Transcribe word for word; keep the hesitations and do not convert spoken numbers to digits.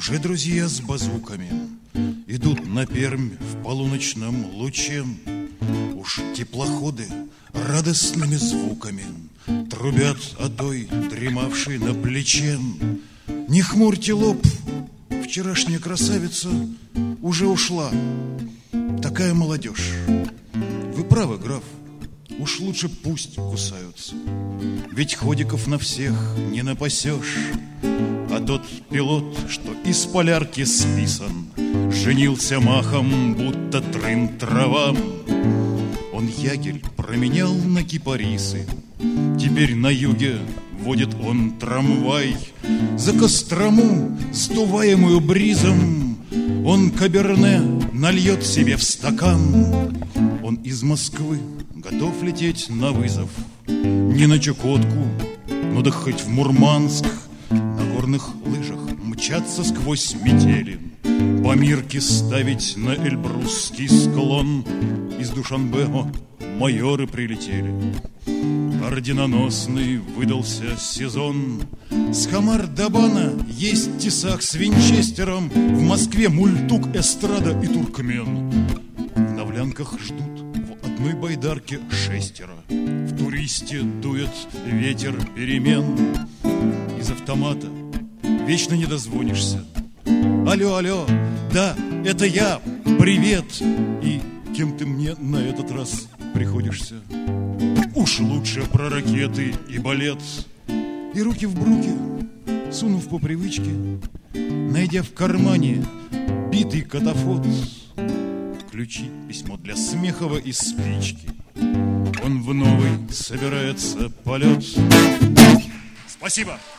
Уже друзья с базуками идут на Пермь в полуночном луче. Уж теплоходы радостными звуками трубят о той, дремавшей на плече. Не хмурьте лоб, вчерашняя красавица уже ушла. Такая молодежь. Вы правы, граф, уж лучше пусть кусаются. Ведь ходиков на всех не напасешь. А тот пилот, что из полярки списан, женился махом, будто трын-трава. Он ягель променял на кипарисы. Теперь на юге водит он трамвай. За Кострому, сдуваемую бризом, он каберне нальет себе в стакан. Он из Москвы готов лететь на вызов. Не на Чукотку, но да хоть в Мурманск. На горных лыжах мчаться сквозь метели, по Мирке ставить на Эльбрусский склон. Из Душанбе, о, майоры прилетели. Орденоносный выдался сезон. С Хамар-Дабана есть тесак с винчестером. В Москве мультук, эстрада и туркмен. В Навлянках ждут в одной байдарке шестеро. В туристе дует ветер перемен. Из автомата вечно не дозвонишься. Алло, алло, да, это я, привет. И кем ты мне на этот раз приходишься? Уж лучше про ракеты и балет. И руки в бруки, сунув по привычке, найдя в кармане битый катафот, ключи, письмо для Смехова и спички. Он в новый собирается полет. Спасибо.